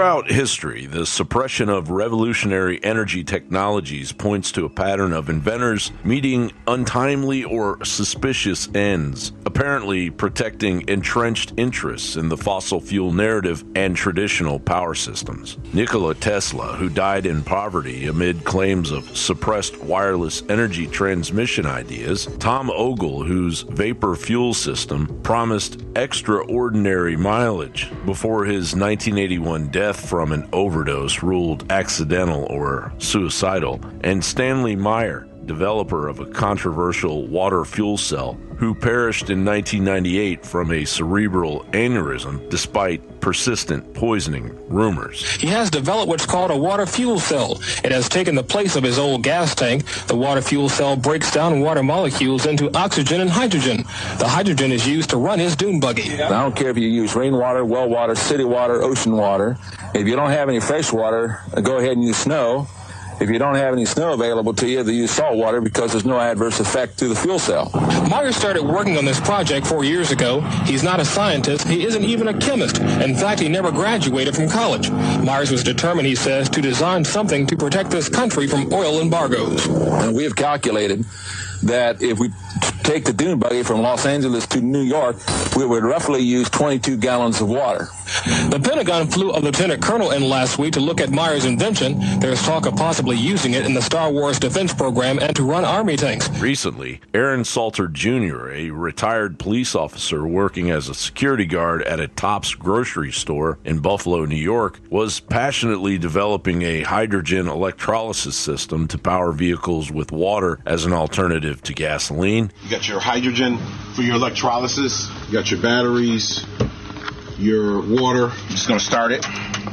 Throughout history, the suppression of revolutionary energy technologies points to a pattern of inventors meeting untimely or suspicious ends, apparently protecting entrenched interests in the fossil fuel narrative and traditional power systems. Nikola Tesla, who died in poverty amid claims of suppressed wireless energy transmission ideas, Tom Ogle, whose vapor fuel system promised extraordinary mileage before his 1981 death from an overdose ruled accidental or suicidal, and Stanley Meyer, developer of a controversial water fuel cell, who perished in 1998 from a cerebral aneurysm despite persistent poisoning rumors. He has developed what's called a water fuel cell. It has taken the place of his old gas tank. The water fuel cell breaks down water molecules into oxygen and hydrogen. The hydrogen is used to run his dune buggy. I don't care if you use rainwater, well water, city water, ocean water. If you don't have any fresh water, go ahead and use snow. If you don't have any snow available to you, they use salt water because there's no adverse effect to the fuel cell. Meyer started working on this project 4 years ago. He's not a scientist. He isn't even a chemist. In fact, he never graduated from college. Myers was determined, he says, to design something to protect this country from oil embargoes. And we have calculated that if we take the dune buggy from Los Angeles to New York, we would roughly use 22 gallons of water. The Pentagon flew a lieutenant colonel in last week to look at Meyer's invention. There's talk of possibly using it in the Star Wars defense program and to run Army tanks. Recently, Aaron Salter Jr., a retired police officer working as a security guard at a Tops grocery store in Buffalo, New York, was passionately developing a hydrogen electrolysis system to power vehicles with water as an alternative to gasoline. You got your hydrogen for your electrolysis. You got your batteries, your water. I'm just going to start it.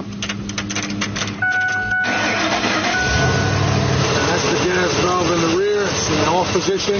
That's the gas valve in the rear. It's in off position.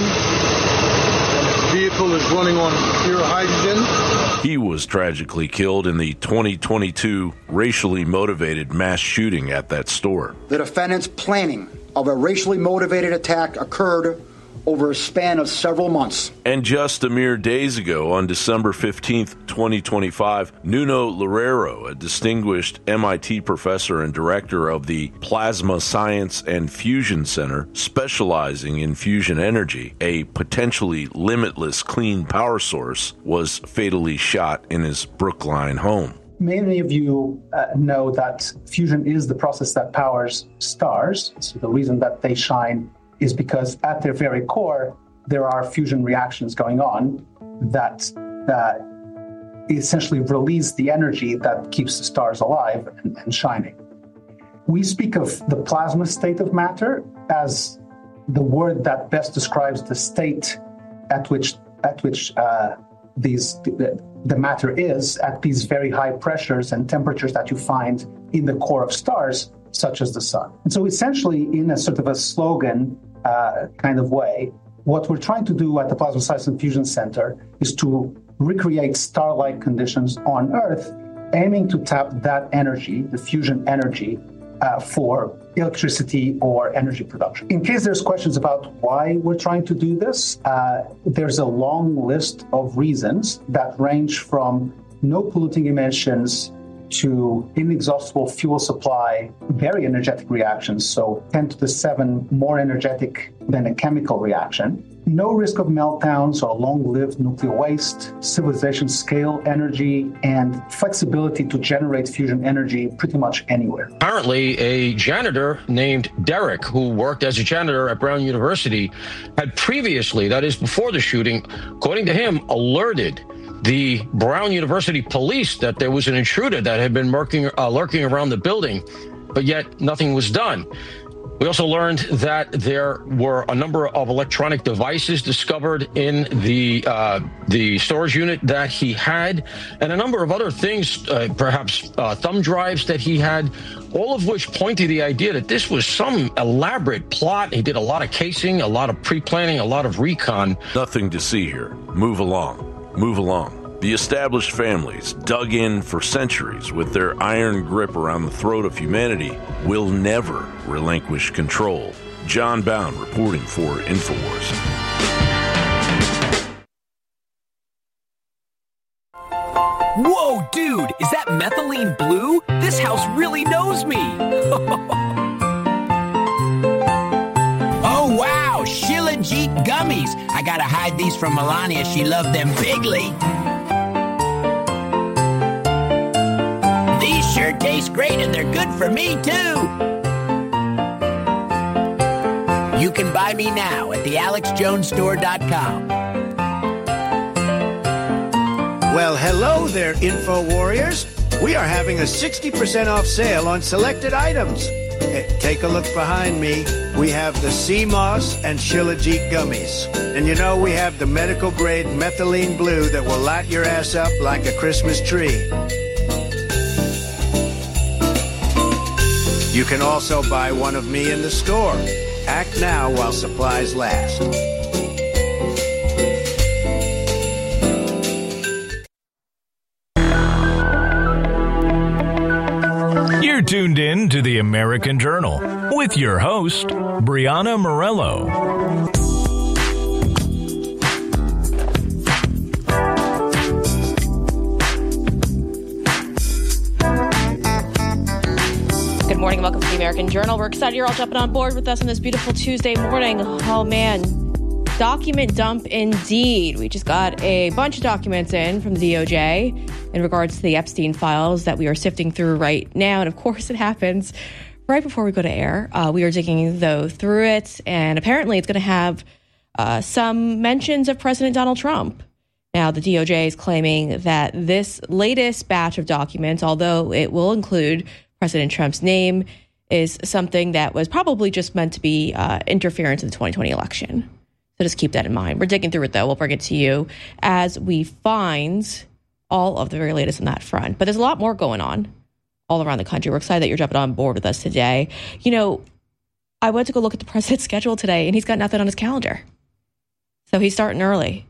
The vehicle is running on pure hydrogen. He was tragically killed in the 2022 racially motivated mass shooting at that store. The defendant's planning of a racially motivated attack occurred over a span of several months. And just a mere days ago, on December 15th, 2025, Nuno Loureiro, a distinguished MIT professor and director of the Plasma Science and Fusion Center, specializing in fusion energy, a potentially limitless clean power source, was fatally shot in his Brookline home. Many of you know that fusion is the process that powers stars. So the reason that they shine is because at their very core, there are fusion reactions going on that essentially release the energy that keeps the stars alive and shining. We speak of the plasma state of matter as the word that best describes the state at which the matter is at these very high pressures and temperatures that you find in the core of stars, such as the sun. And so essentially, in a sort of a slogan kind of way, what we're trying to do at the Plasma Science and Fusion Center is to recreate star-like conditions on Earth, aiming to tap that energy, the fusion energy, for electricity or energy production. In case there's questions about why we're trying to do this, there's a long list of reasons that range from no polluting emissions to inexhaustible fuel supply, very energetic reactions, so 10 to the 7 more energetic than a chemical reaction, no risk of meltdowns or long-lived nuclear waste, civilization scale energy, and flexibility to generate fusion energy pretty much anywhere. Apparently, a janitor named Derek, who worked as a janitor at Brown University, had previously, that is before the shooting, according to him, alerted the Brown University police that there was an intruder that had been lurking around the building, but yet nothing was done. We also learned that there were a number of electronic devices discovered in the storage unit that he had, and a number of other things, perhaps thumb drives that he had, all of which point to the idea that this was some elaborate plot. He did a lot of casing, a lot of pre-planning, a lot of recon. Nothing to see here. Move along. Move along. The established families, dug in for centuries with their iron grip around the throat of humanity, will never relinquish control. John Bound reporting for InfoWars. Whoa, dude, is that methylene blue? This house really knows me. Oh, wow, Shilajit gummies. I gotta hide these from Melania. She loved them bigly. These sure taste great, and they're good for me, too. You can buy me now at thealexjonesstore.com. Well, hello there, Info Warriors. We are having a 60% off sale on selected items. Take a look behind me. We have the sea moss and Shilajit gummies. And you know, we have the medical grade methylene blue that will light your ass up like a Christmas tree. You can also buy one of me in the store. Act now while supplies last. You're tuned in to the American Journal with your host, Brianna Morello. Good morning. Welcome to the American Journal. We're excited you're all jumping on board with us on this beautiful Tuesday morning. Oh, man. Document dump indeed. We just got a bunch of documents in from the DOJ in regards to the Epstein files that we are sifting through right now. And of course, it happens right before we go to air. We are digging, though, through it. And apparently it's going to have some mentions of President Donald Trump. Now, the DOJ is claiming that this latest batch of documents, although it will include President Trump's name, is something that was probably just meant to be interference in the 2020 election. So just keep that in mind. We're digging through it, though. We'll bring it to you as we find all of the very latest on that front. But there's a lot more going on all around the country. We're excited that you're jumping on board with us today. You know, I went to go look at the president's schedule today, and he's got nothing on his calendar. So he's starting early.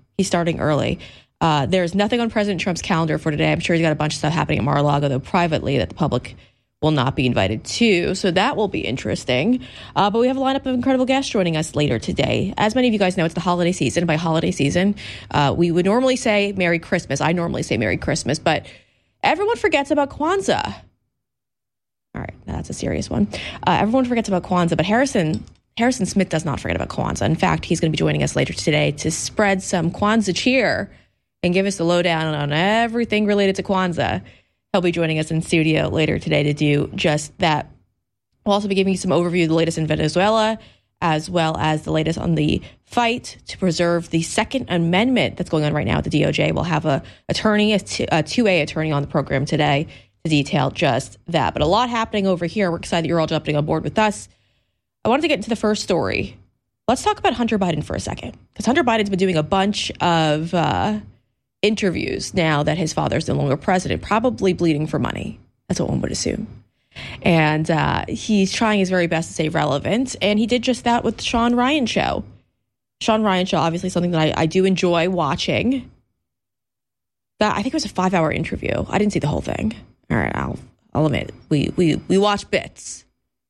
There's nothing on President Trump's calendar for today. I'm sure he's got a bunch of stuff happening at Mar-a-Lago, though privately, that the public will not be invited to. So that will be interesting. But we have a lineup of incredible guests joining us later today. As many of you guys know, it's the holiday season. By holiday season, we would normally say Merry Christmas. I normally say Merry Christmas, but everyone forgets about Kwanzaa. All right, that's a serious one. Everyone forgets about Kwanzaa, but Harrison Smith does not forget about Kwanzaa. In fact, he's going to be joining us later today to spread some Kwanzaa cheer and give us the lowdown on everything related to Kwanzaa. He'll be joining us in studio later today to do just that. We'll also be giving you some overview of the latest in Venezuela, as well as the latest on the fight to preserve the Second Amendment that's going on right now at the DOJ. We'll have a 2A attorney on the program today to detail just that. But a lot happening over here. We're excited that you're all jumping on board with us. I wanted to get into the first story. Let's talk about Hunter Biden for a second, because Hunter Biden's been doing a bunch of interviews now that his father's no longer president, probably bleeding for money. That's what one would assume. And he's trying his very best to stay relevant. And he did just that with the Sean Ryan show. Sean Ryan show, obviously something that I do enjoy watching. I think it was a 5-hour interview. I didn't see the whole thing. All right, I'll admit, we watched bits.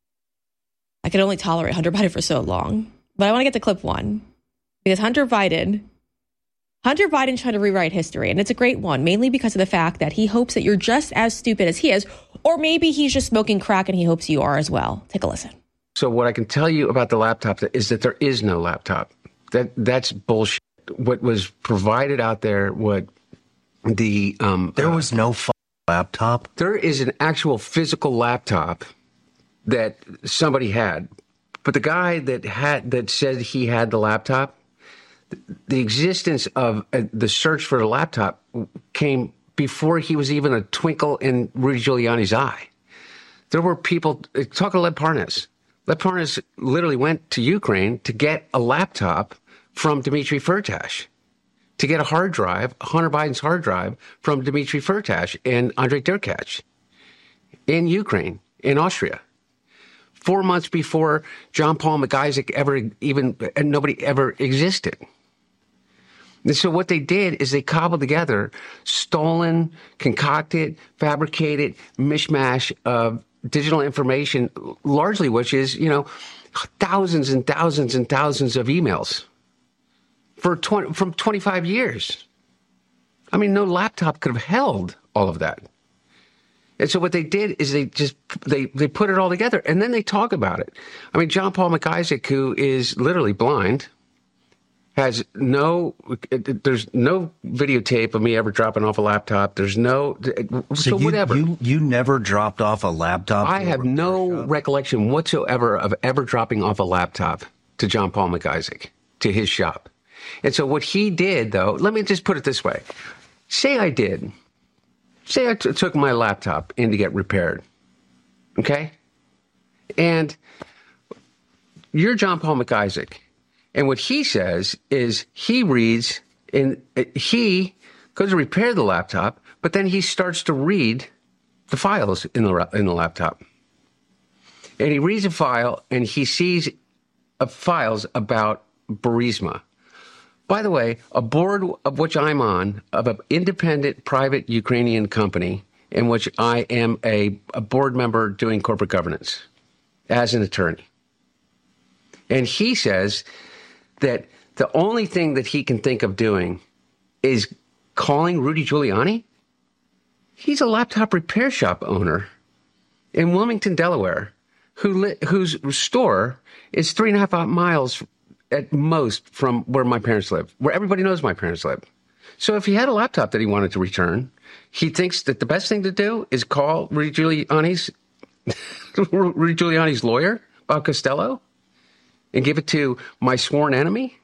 I could only tolerate Hunter Biden for so long. But I want to get to clip one. Because Hunter Biden's trying to rewrite history, and it's a great one, mainly because of the fact that he hopes that you're just as stupid as he is, or maybe he's just smoking crack and he hopes you are as well. Take a listen. So what I can tell you about the laptop is that there is no laptop. That's bullshit. What was provided out there, there was no laptop. There is an actual physical laptop that somebody had, but the guy that said he had the laptop, the existence of the search for the laptop came before he was even a twinkle in Rudy Giuliani's eye. There were people, talk to Lev Parnas. Lev Parnas literally went to Ukraine to get a laptop from Dmitry Firtash, to get a hard drive, Hunter Biden's hard drive from Dmitry Firtash and Andrei Derkach in Ukraine, in Austria. 4 months before John Paul McIsaac nobody ever existed. And so what they did is they cobbled together stolen, concocted, fabricated mishmash of digital information, largely which is, thousands and thousands and thousands of emails from 25 years. I mean, no laptop could have held all of that. And so what they did is they put it all together, and then they talk about it. I mean, John Paul McIsaac, who is literally blind, there's no videotape of me ever dropping off a laptop. There's no, so whatever. You never dropped off a laptop? I have no recollection whatsoever of ever dropping off a laptop to John Paul McIsaac, to his shop. And so what he did, though, let me just put it this way. Say I did. Say I took my laptop in to get repaired, okay? And you're John Paul McIsaac. And what he says is he reads, and he goes to repair the laptop, but then he starts to read the files in the laptop. And he reads a file, and he sees files about Burisma. By the way, a board of which I'm on, of an independent private Ukrainian company, in which I am a board member doing corporate governance as an attorney. And he says that the only thing that he can think of doing is calling Rudy Giuliani. He's a laptop repair shop owner in Wilmington, Delaware, whose store is 3.5 miles at most from where my parents live, where everybody knows my parents live. So if he had a laptop that he wanted to return, he thinks that the best thing to do is call Rudy Giuliani's lawyer, Bob Costello, and give it to my sworn enemy,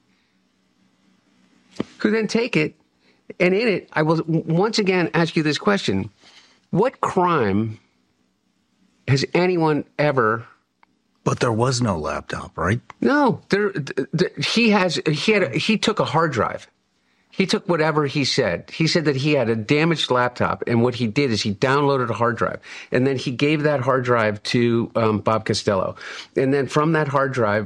who then take it, and in it, I will once again ask you this question. What crime has anyone ever... But there was no laptop, right? No, he took a hard drive. He took whatever he said. He said that he had a damaged laptop, and what he did is he downloaded a hard drive, and then he gave that hard drive to Bob Costello. And then from that hard drive,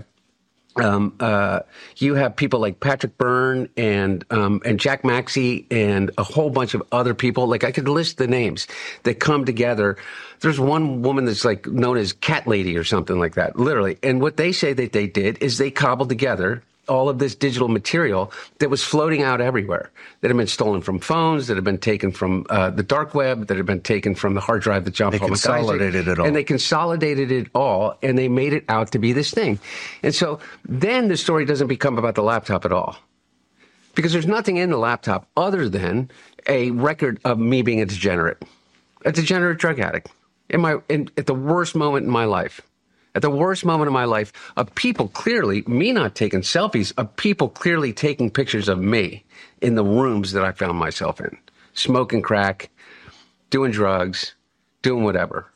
you have people like Patrick Byrne and Jack Maxey and a whole bunch of other people. Like, I could list the names that come together. There's one woman that's like known as Cat Lady or something like that, literally. And what they say that they did is they cobbled together all of this digital material that was floating out everywhere, that had been stolen from phones, that had been taken from the dark web, that had been taken from the hard drive that John Paul McIsaac. They consolidated it all. And they consolidated it all, and they made it out to be this thing. And so then the story doesn't become about the laptop at all, because there's nothing in the laptop other than a record of me being a degenerate drug addict at the worst moment in my life. At the worst moment of my life, of people clearly, me not taking selfies, of people clearly taking pictures of me in the rooms that I found myself in, smoking crack, doing drugs, doing whatever.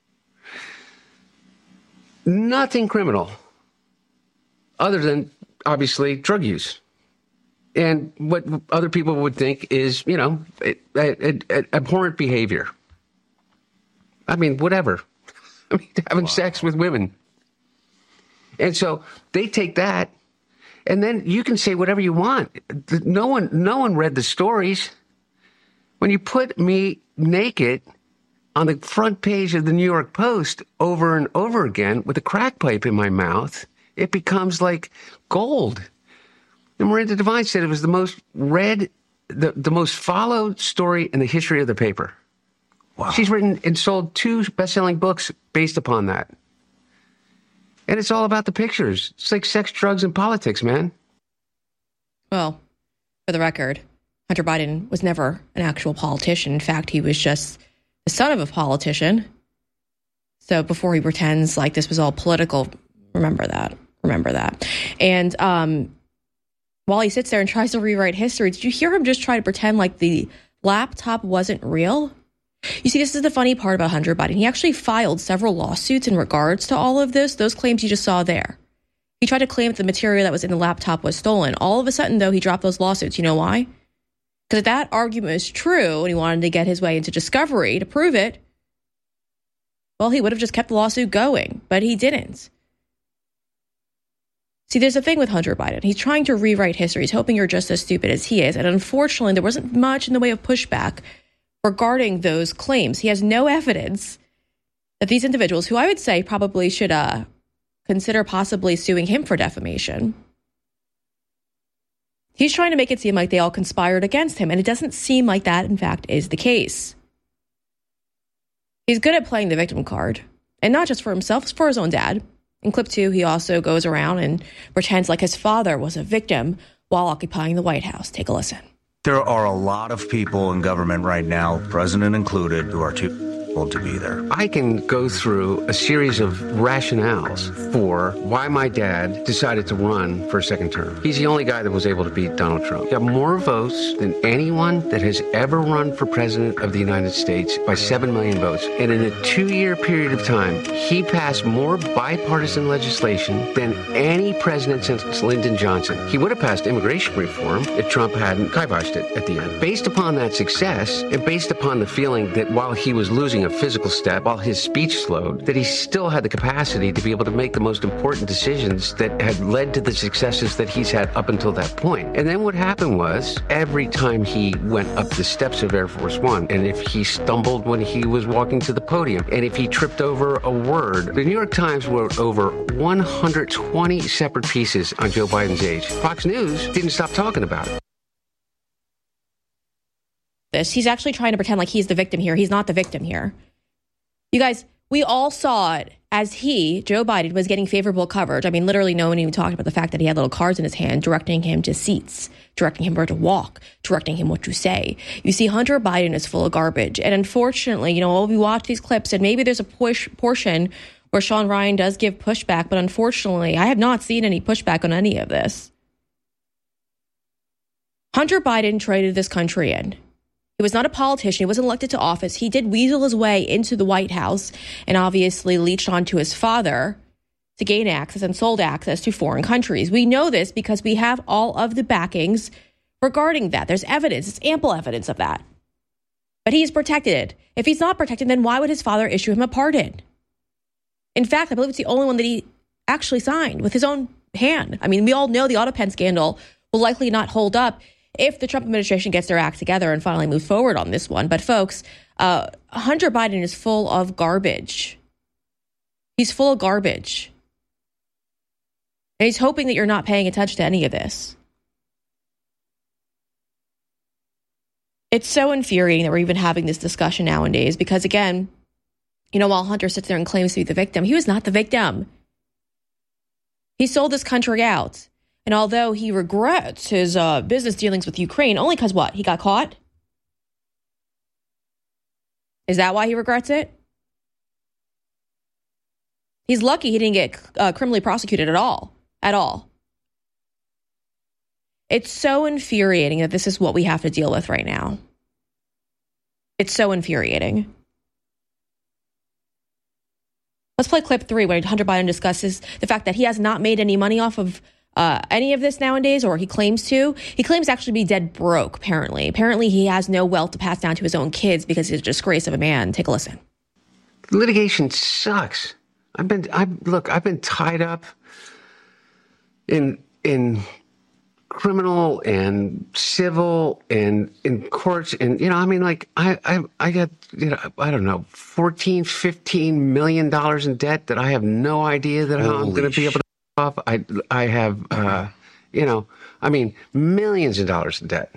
Nothing criminal other than, obviously, drug use. And what other people would think is, abhorrent behavior. I mean, whatever. I mean, having sex with women. And so they take that, and then you can say whatever you want. No one read the stories. When you put me naked on the front page of the New York Post over and over again with a crack pipe in my mouth, it becomes like gold. And Miranda Devine said it was the most read, the most followed story in the history of the paper. Wow. She's written and sold 2 best-selling books based upon that. And it's all about the pictures. It's like sex, drugs, and politics, man. Well, for the record, Hunter Biden was never an actual politician. In fact, he was just the son of a politician. So before he pretends like this was all political, remember that. And while he sits there and tries to rewrite history, did you hear him just try to pretend like the laptop wasn't real? You see, this is the funny part about Hunter Biden. He actually filed several lawsuits in regards to all of this, those claims you just saw there. He tried to claim that the material that was in the laptop was stolen. All of a sudden, though, he dropped those lawsuits. You know why? Because if that argument is true and he wanted to get his way into discovery to prove it, well, he would have just kept the lawsuit going, but he didn't. See, there's a thing with Hunter Biden. He's trying to rewrite history. He's hoping you're just as stupid as he is. And unfortunately, there wasn't much in the way of pushback regarding those claims. He has no evidence that these individuals, who I would say probably should consider possibly suing him for defamation, He's trying to make it seem like they all conspired against him, and it doesn't seem like that, in fact, is the case. He's good at playing the victim card, and not just for himself, it's for his own dad. In clip 2, he also goes around and pretends like his father was a victim while occupying the White House. Take a listen. There are a lot of people in government right now, president included, who are too old to be there. I can go through a series of rationales for why my dad decided to run for a second term. He's the only guy that was able to beat Donald Trump. He got more votes than anyone that has ever run for president of the United States by 7 million votes. And in a 2-year period of time, he passed more bipartisan legislation than any president since Lyndon Johnson. He would have passed immigration reform if Trump hadn't kiboshed it at the end. Based upon that success, and based upon the feeling that while he was losing a physical step, while his speech slowed, that he still had the capacity to be able to make the most important decisions that had led to the successes that he's had up until that point. And then what happened was, every time he went up the steps of Air Force One, and if he stumbled when he was walking to the podium, and if he tripped over a word, the New York Times wrote over 120 separate pieces on Joe Biden's age. Fox News didn't stop talking about it. He's actually trying to pretend like he's the victim here. He's not the victim here. You guys, we all saw it as Joe Biden, was getting favorable coverage. I mean, literally no one even talked about the fact that he had little cards in his hand directing him to seats, directing him where to walk, directing him what to say. You see, Hunter Biden is full of garbage. And unfortunately, we watch these clips and maybe there's a portion where Sean Ryan does give pushback, but unfortunately, I have not seen any pushback on any of this. Hunter Biden traded this country in. He was not a politician. He wasn't elected to office. He did weasel his way into the White House and obviously leached onto his father to gain access and sold access to foreign countries. We know this because we have all of the backings regarding that. There's evidence. It's ample evidence of that. But he's protected. If he's not protected, then why would his father issue him a pardon? In fact, I believe it's the only one that he actually signed with his own hand. I mean, we all know the AutoPen scandal will likely not hold up if the Trump administration gets their act together and finally move forward on this one. But folks, Hunter Biden is full of garbage. He's full of garbage. And he's hoping that you're not paying attention to any of this. It's so infuriating that we're even having this discussion nowadays because, again, while Hunter sits there and claims to be the victim, he was not the victim. He sold this country out. And although he regrets his business dealings with Ukraine, only because what? He got caught? Is that why he regrets it? He's lucky he didn't get criminally prosecuted at all. At all. It's so infuriating that this is what we have to deal with right now. It's so infuriating. Let's play clip 3 where Hunter Biden discusses the fact that he has not made any money off of any of this nowadays, or he claims to. He claims to actually be dead broke, apparently. Apparently, he has no wealth to pass down to his own kids because he's a disgrace of a man. Take a listen. Litigation sucks. I've been tied up in criminal and civil and in courts, and I got I don't know, $14-15 million in debt that I have no idea that I'm going to be able to off. I have, millions of dollars in debt.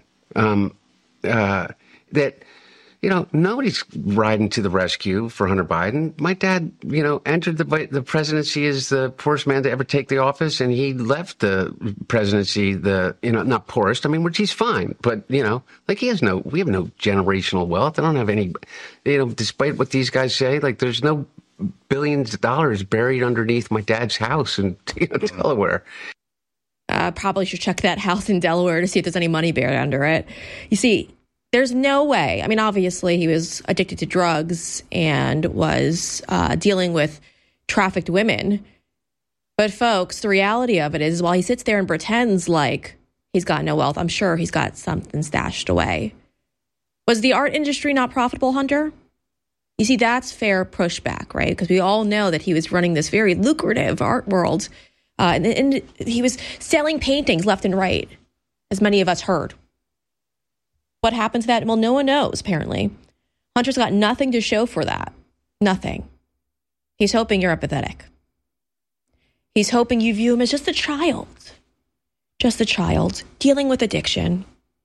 That, nobody's riding to the rescue for Hunter Biden. My dad, entered the presidency as the poorest man to ever take the office, and he left the presidency, not poorest. Which he's fine, but we have no generational wealth. I don't have any, despite what these guys say, there's no billions of dollars buried underneath my dad's house in Delaware. Probably should check that house in Delaware to see if there's any money buried under it. You see, there's no way. Obviously, he was addicted to drugs and was dealing with trafficked women. But folks, the reality of it is while he sits there and pretends like he's got no wealth, I'm sure he's got something stashed away. Was the art industry not profitable, Hunter? You see, that's fair pushback, right? Because we all know that he was running this very lucrative art world. And he was selling paintings left and right, as many of us heard. What happened to that? Well, no one knows, apparently. Hunter's got nothing to show for that. Nothing. He's hoping you're empathetic. He's hoping you view him as just a child just a child dealing with addiction.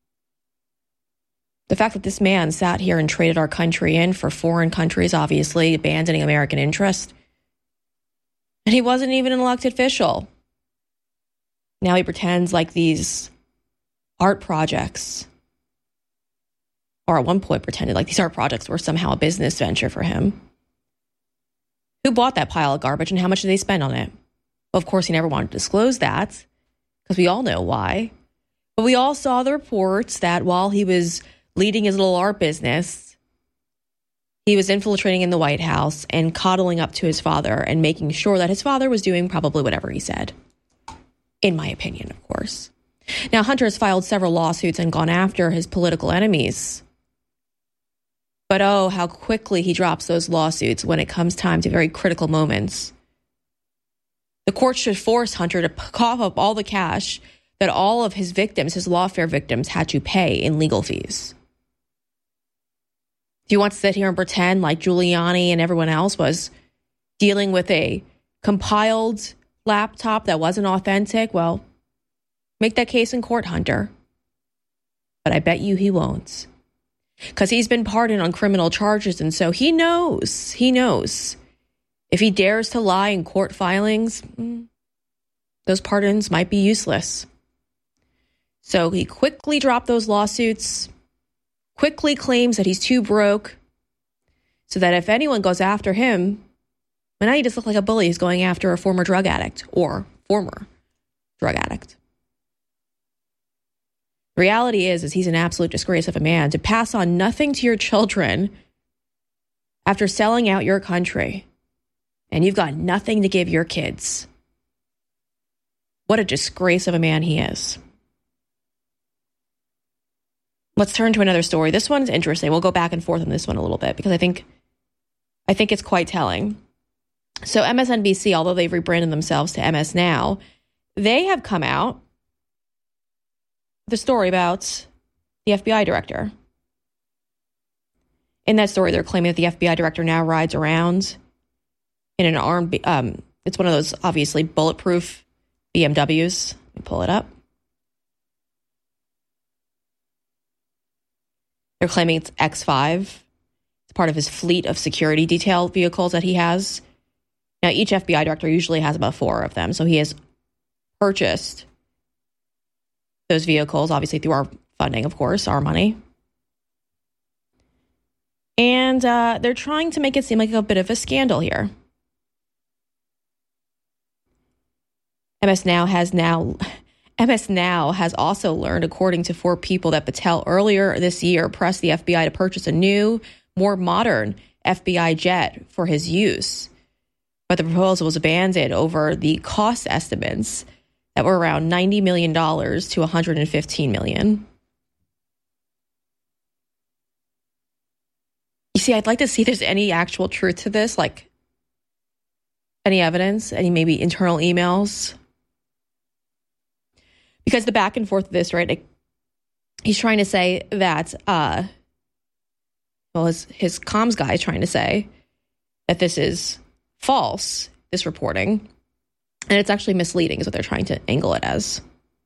The fact that this man sat here and traded our country in for foreign countries, obviously abandoning American interest, and he wasn't even an elected official. Now he pretends like these art projects, or at one point pretended like these art projects were somehow a business venture for him. Who bought that pile of garbage and how much did they spend on it? Well, of course, he never wanted to disclose that, because we all know why. But we all saw the reports that while he was leading his little art business, he was infiltrating in the White House and coddling up to his father and making sure that his father was doing probably whatever he said. In my opinion, of course. Now, Hunter has filed several lawsuits and gone after his political enemies. But oh, how quickly he drops those lawsuits when it comes time to very critical moments. The court should force Hunter to cough up all the cash that all of his victims, his lawfare victims, had to pay in legal fees. Do you want to sit here and pretend like Giuliani and everyone else was dealing with a compiled laptop that wasn't authentic? Well, make that case in court, Hunter. But I bet you he won't. Because he's been pardoned on criminal charges, and so he knows. If he dares to lie in court filings, those pardons might be useless. So he quickly dropped those lawsuits, quickly claims that he's too broke, so that if anyone goes after him, well, now he just looks like a bully who's going after a former drug addict or former drug addict. The reality is he's an absolute disgrace of a man to pass on nothing to your children after selling out your country, and you've got nothing to give your kids. What a disgrace of a man he is. Let's turn to another story. This one's interesting. We'll go back and forth on this one a little bit because I think it's quite telling. So MSNBC, although they've rebranded themselves to MS Now, they have come out with a story about the FBI director. In that story, they're claiming that the FBI director now rides around in an armed, it's one of those obviously bulletproof BMWs. Let me pull it up. They're claiming it's X5. It's part of his fleet of security detail vehicles that he has. Now, each FBI director usually has about 4 of them. So he has purchased those vehicles, obviously through our funding, of course, our money. And they're trying to make it seem like a bit of a scandal here. MS Now has also learned, according to 4 people, that Patel earlier this year pressed the FBI to purchase a new, more modern FBI jet for his use. But the proposal was abandoned over the cost estimates that were around $90 million to $115 million. You see, I'd like to see if there's any actual truth to this, like any evidence, any maybe internal emails. Because the back and forth of this, right, he's trying to say that, his comms guy is trying to say that this is false, this reporting, and it's actually misleading is what they're trying to angle it as.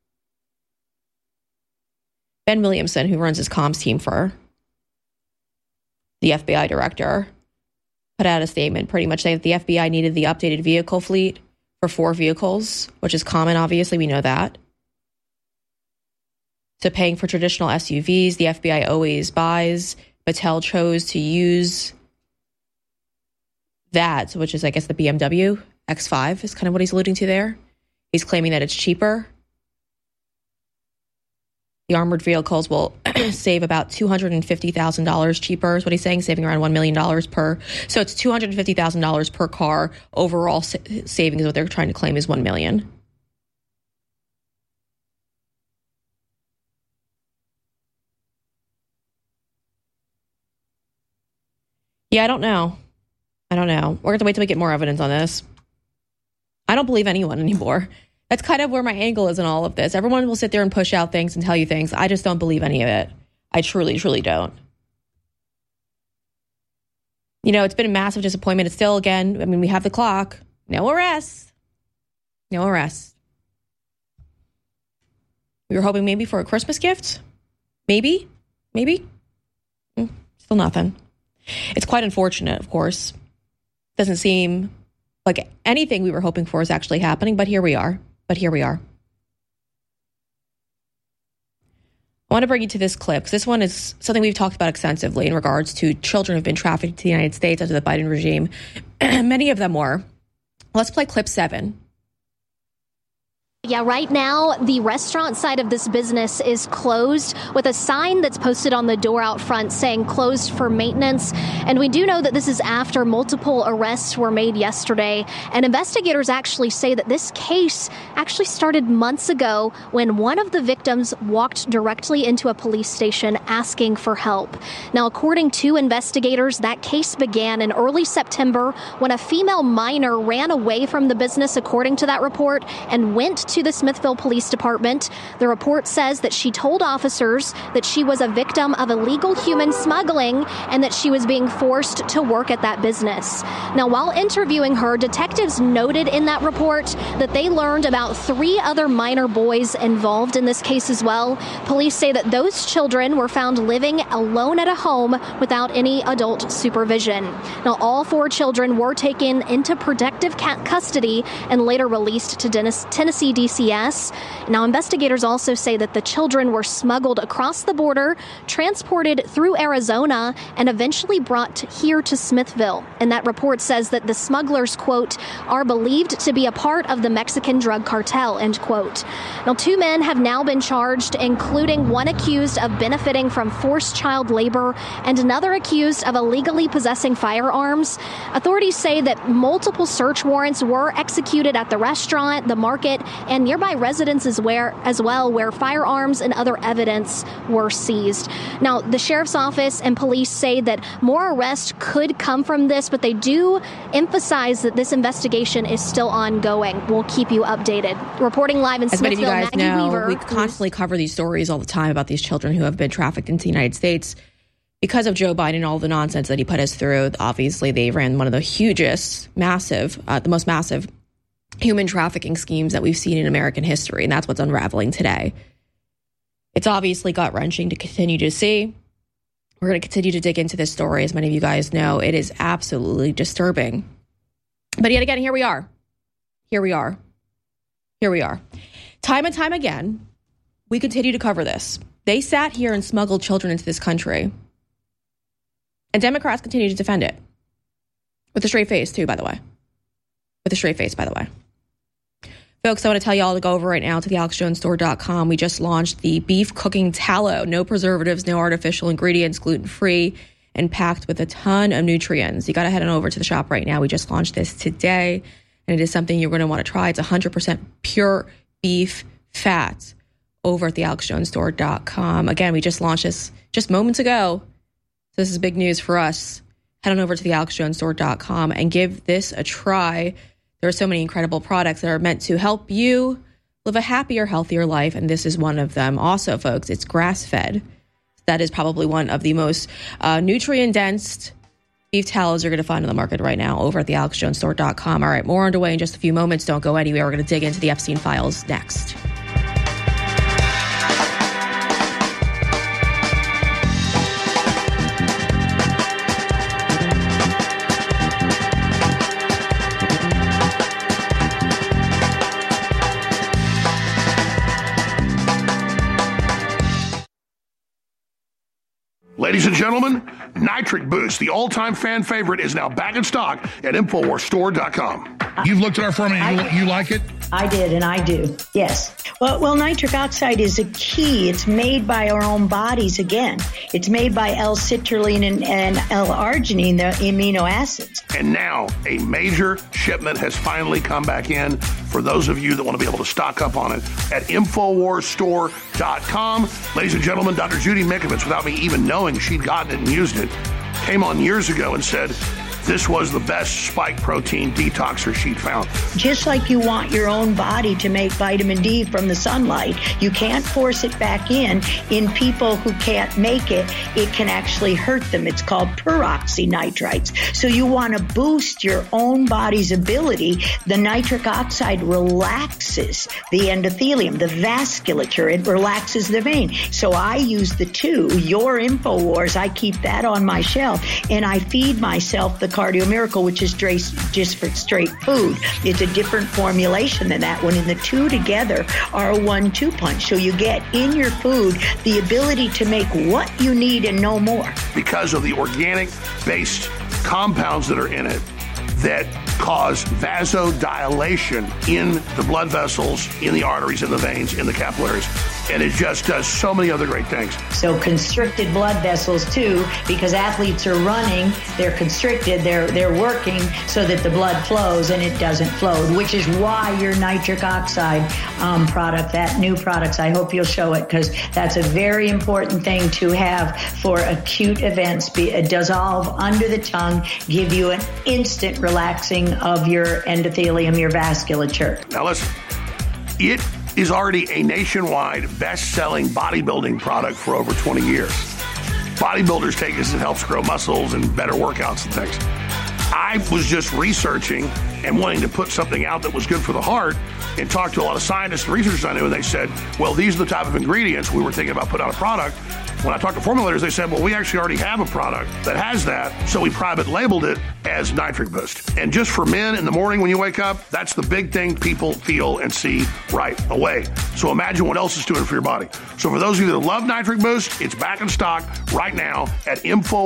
Ben Williamson, who runs his comms team for the FBI director, put out a statement pretty much saying that the FBI needed the updated vehicle fleet for 4 vehicles, which is common, obviously, we know that. So paying for traditional SUVs, the FBI always buys. Patel chose to use that, which is, I guess, the BMW X5 is kind of what he's alluding to there. He's claiming that it's cheaper. The armored vehicles will save about $250,000 cheaper is what he's saying, saving around $1 million per. So it's $250,000 per car. Overall savings is what they're trying to claim is $1 million. Yeah, I don't know. We're going to have to wait till we get more evidence on this. I don't believe anyone anymore. That's kind of where my angle is in all of this. Everyone will sit there and push out things and tell you things. I just don't believe any of it. I truly, truly don't. You know, it's been a massive disappointment. It's still, again, I mean, we have the clock. No arrests. No arrests. We were hoping maybe for a Christmas gift. Maybe. Still nothing. It's quite unfortunate, of course. Doesn't seem like anything we were hoping for is actually happening, but here we are. I want to bring you to this clip because this one is something we've talked about extensively in regards to children who've been trafficked to the United States under the Biden regime. Many of them were. Let's play clip 7. Yeah, right now, the restaurant side of this business is closed with a sign that's posted on the door out front saying closed for maintenance. And we do know that this is after multiple arrests were made yesterday. And investigators actually say that this case actually started months ago when one of the victims walked directly into a police station asking for help. Now, according to investigators, that case began in early September when a female minor ran away from the business, according to that report, and went to the Smithville Police Department. The report says that she told officers that she was a victim of illegal human smuggling and that she was being forced to work at that business. Now, while interviewing her, detectives noted in that report that they learned about 3 other minor boys involved in this case as well. Police say that those children were found living alone at a home without any adult supervision. Now, all 4 children were taken into protective custody and later released to Tennessee DCS. Now, investigators also say that the children were smuggled across the border, transported through Arizona, and eventually brought here to Smithville. And that report says that the smugglers, quote, are believed to be a part of the Mexican drug cartel, end quote. Now, 2 men have now been charged, including one accused of benefiting from forced child labor and another accused of illegally possessing firearms. Authorities say that multiple search warrants were executed at the restaurant, the market, and nearby residences as well, where firearms and other evidence were seized. Now, the sheriff's office and police say that more arrests could come from this, but they do emphasize that this investigation is still ongoing. We'll keep you updated. Reporting live in Smithville, as many of you guys Maggie know, Weaver, we constantly cover these stories all the time about these children who have been trafficked into the United States because of Joe Biden and all the nonsense that he put us through. Obviously, they ran one of the the most massive human trafficking schemes that we've seen in American history, and that's what's unraveling today. It's obviously gut-wrenching to continue to see. We're going to continue to dig into this story. As many of you guys know, it is absolutely disturbing. But yet again, here we are. Time and time again, we continue to cover this. They sat here and smuggled children into this country. And Democrats continue to defend it. With a straight face, too, by the way. Folks, I want to tell you all to go over right now to the AlexJonesStore.com. We just launched the beef cooking tallow. No preservatives, no artificial ingredients, gluten-free, and packed with a ton of nutrients. You got to head on over to the shop right now. We just launched this today, and it is something you're going to want to try. It's 100% pure beef fat over at the AlexJonesStore.com. Again, we just launched this just moments ago. So this is big news for us. Head on over to the AlexJonesStore.com and give this a try. There are so many incredible products that are meant to help you live a happier, healthier life, and this is one of them. Also, folks, it's grass-fed. That is probably one of the most nutrient-dense beef tallows you're going to find on the market right now over at the AlexJonesStore.com. All right, more underway in just a few moments. Don't go anywhere. We're going to dig into the Epstein files next. Ladies and gentlemen, Nitric Boost, the all-time fan favorite, is now back in stock at InfoWarsStore.com. You've looked at our formula and you like it? I did, and I do, yes. Well, nitric oxide is a key. It's made by our own bodies again. It's made by L-citrulline and L-arginine, the amino acids. And now a major shipment has finally come back in for those of you that want to be able to stock up on it at InfoWarsStore.com. Ladies and gentlemen, Dr. Judy Mikovits, without me even knowing she'd gotten it and used it, came on years ago and said, this was the best spike protein detoxer she'd found. Just like you want your own body to make vitamin D from the sunlight, you can't force it back in people who can't make it. It can actually hurt them. It's called peroxynitrites. So you want to boost your own body's ability. The nitric oxide relaxes the endothelium, the vasculature. It relaxes the vein. So I use the two. Your InfoWars, I keep that on my shelf, and I feed myself the Cardio Miracle, which is just for straight food. It's a different formulation than that one, and the two together are a 1-2 punch. So you get in your food the ability to make what you need and no more. Because of the organic-based compounds that are in it that cause vasodilation in the blood vessels, in the arteries, in the veins, in the capillaries. And it just does so many other great things. So constricted blood vessels too, because athletes are running, they're constricted, they're working so that the blood flows, and it doesn't flow, which is why your nitric oxide product, that new products, I hope you'll show it, because that's a very important thing to have for acute events. Dissolve under the tongue, give you an instant relaxing of your endothelium, your vasculature. Now listen, it is already a nationwide best-selling bodybuilding product for over 20 years. Bodybuilders take this, it helps grow muscles and better workouts and things. I was just researching and wanting to put something out that was good for the heart, and talked to a lot of scientists and researchers I knew, and they said, well, these are the type of ingredients we were thinking about putting out a product. When I talked to formulators, they said, well, we actually already have a product that has that, so we private labeled it as Nitric Boost. And just for men in the morning when you wake up, that's the big thing people feel and see right away. So imagine what else it's doing for your body. So for those of you that love Nitric Boost, it's back in stock right now at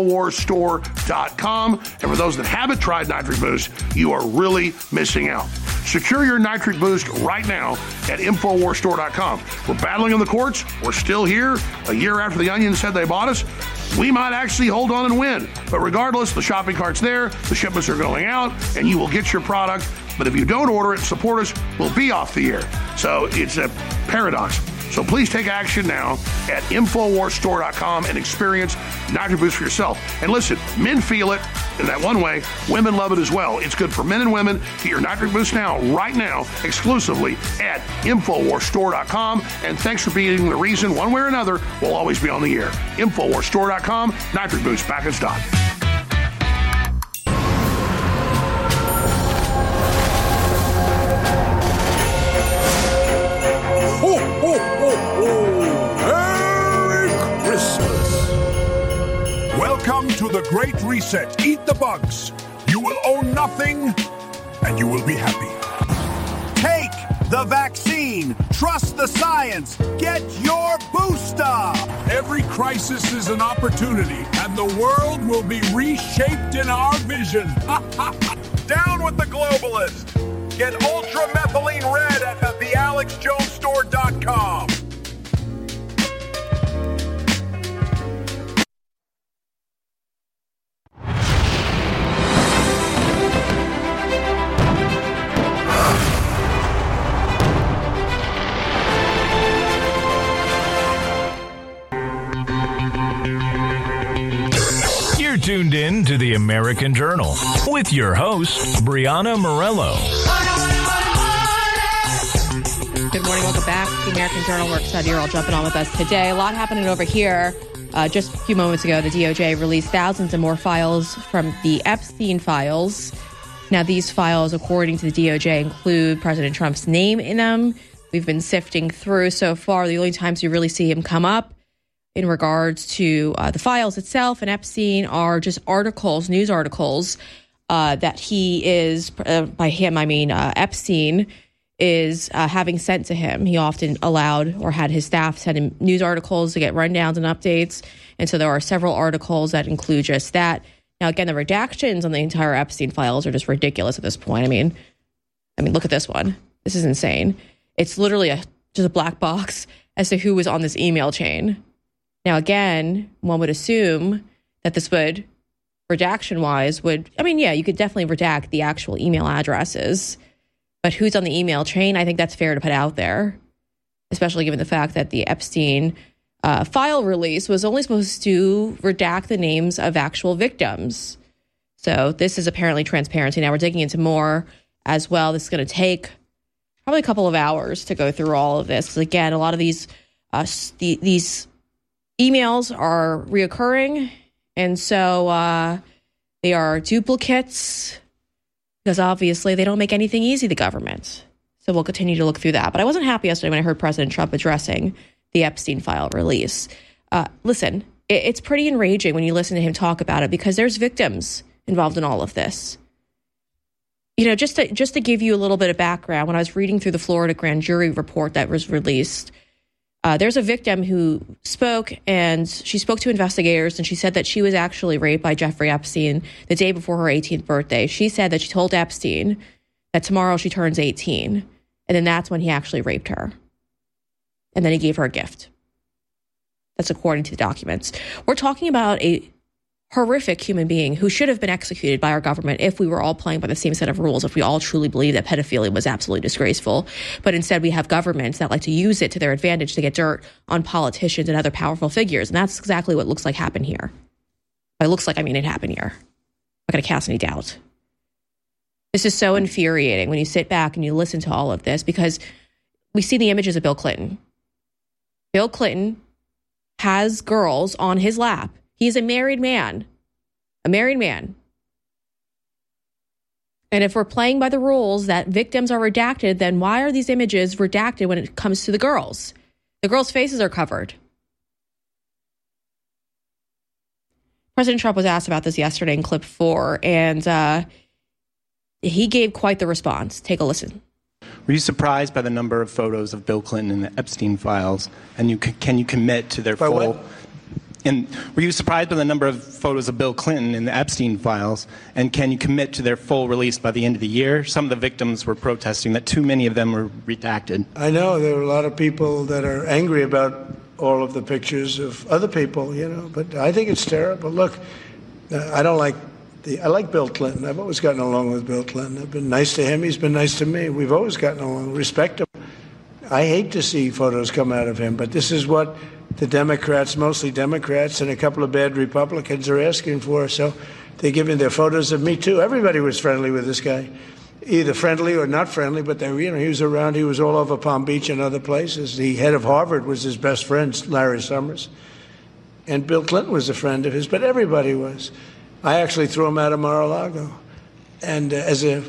InfoWarsStore.com. And for those that haven't tried Nitric Boost, you are really missing out. Secure your Nitric Boost right now at InfoWarsStore.com. We're battling in the courts. We're still here. A year after the Onion said they bought us, we might actually hold on and win. But regardless, the shopping cart's there, the shipments are going out, and you will get your product. But if you don't order it and support us, we'll be off the air. So it's a paradox. So please take action now at InfoWarsStore.com and experience Nitric Boost for yourself. And listen, men feel it in that one way. Women love it as well. It's good for men and women. Get your Nitric Boost now, right now, exclusively at InfoWarsStore.com. And thanks for being the reason, one way or another, we'll always be on the air. InfoWarsStore.com, Nitric Boost back in stock. Welcome to the Great Reset. Eat the bugs. You will own nothing, and you will be happy. Take the vaccine. Trust the science. Get your booster. Every crisis is an opportunity, and the world will be reshaped in our vision. Down with the globalist. Get ultramethylene red at thealexjonesstore.com. Tuned in to the American Journal with your host, Brianna Morello. Good morning. Welcome back to the American Journal. We're excited you're all jumping on with us today. A lot happening over here. Just a few moments ago, the DOJ released thousands of more files from the Epstein files. Now, these files, according to the DOJ, include President Trump's name in them. We've been sifting through so far. The only times you really see him come up in regards to the files itself and Epstein are just articles, news articles that he is, by him I mean Epstein, is having sent to him. He often allowed or had his staff send him news articles to get rundowns and updates. And so there are several articles that include just that. Now, again, the redactions on the entire Epstein files are just ridiculous at this point. I mean, look at this one. This is insane. It's literally just a black box as to who was on this email chain. Now, again, one would assume that this would, redaction-wise, you could definitely redact the actual email addresses. But who's on the email chain, I think that's fair to put out there, especially given the fact that the Epstein file release was only supposed to redact the names of actual victims. So this is apparently transparency. Now we're digging into more as well. This is going to take probably a couple of hours to go through all of this. Because again, a lot of these emails are reoccurring. And so they are duplicates because obviously they don't make anything easy, the government. So we'll continue to look through that. But I wasn't happy yesterday when I heard President Trump addressing the Epstein file release. Listen, it's pretty enraging when you listen to him talk about it because there's victims involved in all of this. You know, just to give you a little bit of background, when I was reading through the Florida grand jury report that was released, there's a victim who spoke, and she spoke to investigators, and she said that she was actually raped by Jeffrey Epstein the day before her 18th birthday. She said that she told Epstein that tomorrow she turns 18, and then that's when he actually raped her. And then he gave her a gift. That's according to the documents. We're talking about a horrific human being who should have been executed by our government if we were all playing by the same set of rules, if we all truly believe that pedophilia was absolutely disgraceful. But instead, we have governments that like to use it to their advantage to get dirt on politicians and other powerful figures. And that's exactly what looks like happened here. By looks like, I mean it happened here. I'm not going to cast any doubt. This is so infuriating when you sit back and you listen to all of this because we see the images of Bill Clinton. Bill Clinton has girls on his lap. He's a married man. A married man. And if we're playing by the rules that victims are redacted, then why are these images redacted when it comes to the girls? The girls' faces are covered. President Trump was asked about this yesterday in clip 4, and he gave quite the response. Take a listen. Were you surprised by the number of photos of Bill Clinton in the Epstein files? And can you commit to their full... What? And were you surprised by the number of photos of Bill Clinton in the Epstein files? And can you commit to their full release by the end of the year? Some of the victims were protesting that too many of them were redacted. I know there are a lot of people that are angry about all of the pictures of other people, you know, but I think it's terrible. Look, I like Bill Clinton. I've always gotten along with Bill Clinton. I've been nice to him. He's been nice to me. We've always gotten along. Respect him. I hate to see photos come out of him, but this is what the Democrats, mostly Democrats, and a couple of bad Republicans are asking for. So they're giving their photos of me, too. Everybody was friendly with this guy, either friendly or not friendly, but he was around. He was all over Palm Beach and other places. The head of Harvard was his best friend, Larry Summers. And Bill Clinton was a friend of his, but everybody was. I actually threw him out of Mar-a-Lago. And as a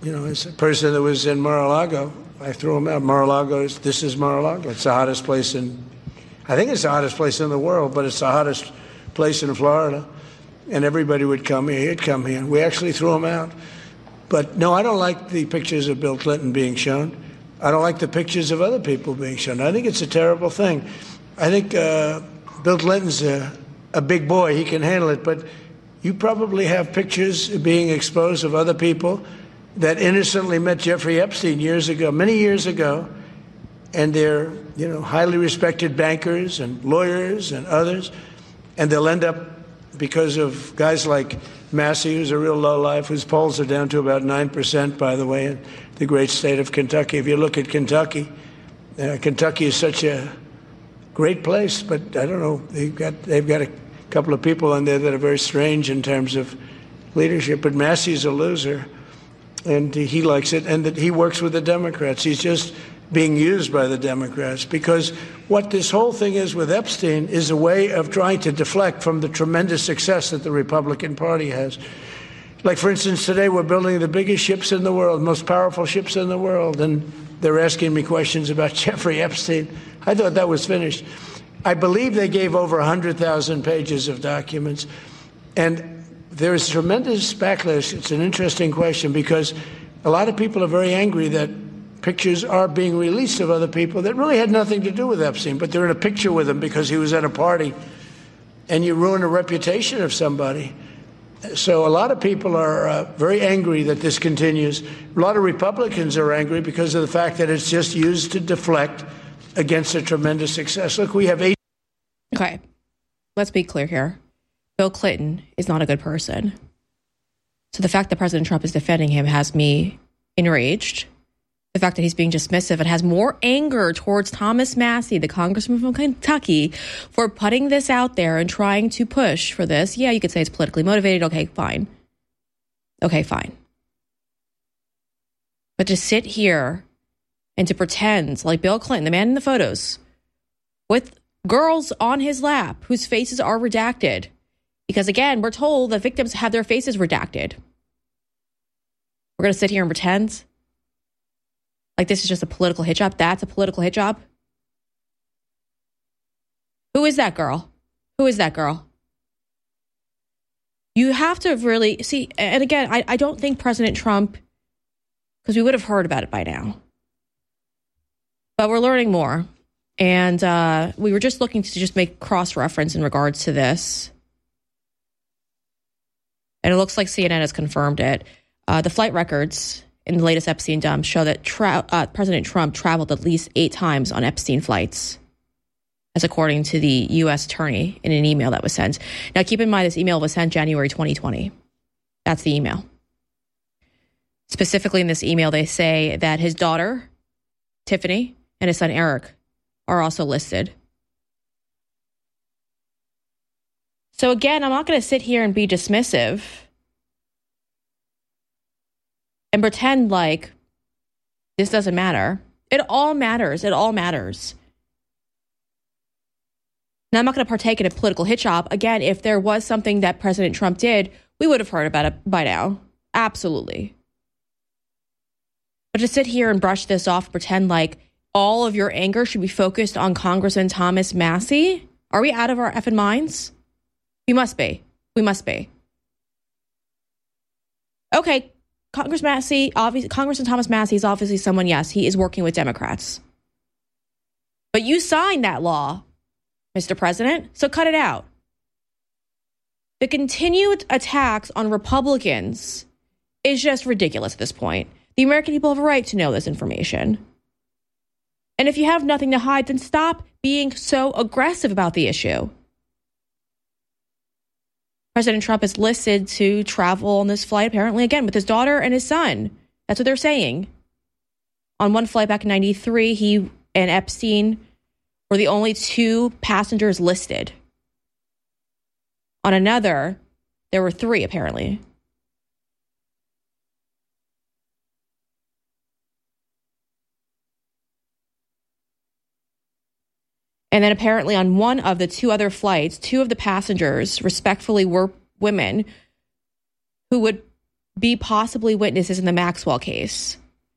person that was in Mar-a-Lago, I threw him out. This is Mar-a-Lago. It's the hottest place I think it's the hottest place in the world, but it's the hottest place in Florida. And everybody would come here. He'd come here. We actually threw him out. But no, I don't like the pictures of Bill Clinton being shown. I don't like the pictures of other people being shown. I think it's a terrible thing. I think Bill Clinton's a big boy. He can handle it. But you probably have pictures being exposed of other people that innocently met Jeffrey Epstein many years ago. And they're, highly respected bankers and lawyers and others. And they'll end up, because of guys like Massey, who's a real lowlife, whose polls are down to about 9%, by the way, in the great state of Kentucky. If you look at Kentucky, Kentucky is such a great place, but I don't know, they've got a couple of people on there that are very strange in terms of leadership. But Massey's a loser, and he likes it, and that he works with the Democrats. He's just being used by the Democrats, because what this whole thing is with Epstein is a way of trying to deflect from the tremendous success that the Republican Party has. Like, for instance, today we're building the biggest ships in the world, most powerful ships in the world, and they're asking me questions about Jeffrey Epstein. I thought that was finished. I believe they gave over 100,000 pages of documents, and there is tremendous backlash. It's an interesting question, because a lot of people are very angry that pictures are being released of other people that really had nothing to do with Epstein, but they're in a picture with him because he was at a party, and you ruin a reputation of somebody. So a lot of people are very angry that this continues. A lot of Republicans are angry because of the fact that it's just used to deflect against a tremendous success. Look, we have 8. Okay, let's be clear here. Bill Clinton is not a good person. So the fact that President Trump is defending him has me enraged. The fact that he's being dismissive, it has more anger towards Thomas Massey, the congressman from Kentucky, for putting this out there and trying to push for this. Yeah, you could say it's politically motivated. Okay, fine. Okay, fine. But to sit here and to pretend like Bill Clinton, the man in the photos, with girls on his lap whose faces are redacted, because again, we're told that victims have their faces redacted. We're going to sit here and pretend like this is just a political hit job. That's a political hit job. Who is that girl? Who is that girl? You have to really see, and again, I don't think President Trump, because we would have heard about it by now, but we're learning more. And we were just looking to just make cross-reference in regards to this. And it looks like CNN has confirmed it. The flight records in the latest Epstein dump show that President Trump traveled at least 8 times on Epstein flights, as according to the U.S. attorney in an email that was sent. Now, keep in mind, this email was sent January 2020. That's the email. Specifically in this email, they say that his daughter, Tiffany, and his son, Eric, are also listed. So again, I'm not going to sit here and be dismissive and pretend like this doesn't matter. It all matters. It all matters. Now, I'm not going to partake in a political hit job. Again, if there was something that President Trump did, we would have heard about it by now. Absolutely. But to sit here and brush this off, pretend like all of your anger should be focused on Congressman Thomas Massie? Are we out of our effing minds? We must be. We must be. Okay, Congressman Thomas Massie is obviously someone, yes, he is working with Democrats. But you signed that law, Mr. President, so cut it out. The continued attacks on Republicans is just ridiculous at this point. The American people have a right to know this information. And if you have nothing to hide, then stop being so aggressive about the issue. President Trump is listed to travel on this flight, apparently, again, with his daughter and his son. That's what they're saying. On one flight back in 1993, he and Epstein were the only 2 passengers listed. On another, there were 3, apparently. And then apparently on one of the 2 other flights, 2 of the passengers respectfully were women who would be possibly witnesses in the Maxwell case.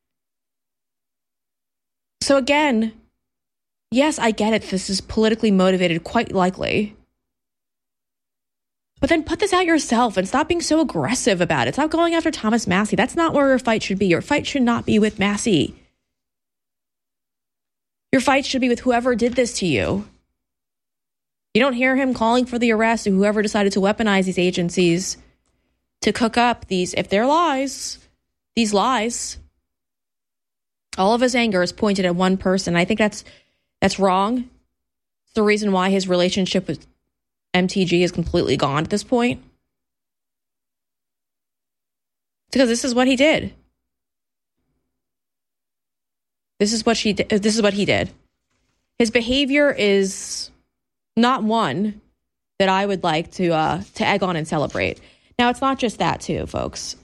So again, yes, I get it. This is politically motivated, quite likely. But then put this out yourself and stop being so aggressive about it. Stop going after Thomas Massie. That's not where your fight should be. Your fight should not be with Massie. Your fight should be with whoever did this to you. You don't hear him calling for the arrest of whoever decided to weaponize these agencies to cook up these, if they're lies, these lies. All of his anger is pointed at one person. I think that's wrong. It's the reason why his relationship with MTG is completely gone at this point. It's because this is what he did. This is what he did. His behavior is not one that I would like to egg on and celebrate. Now, it's not just that, too, folks.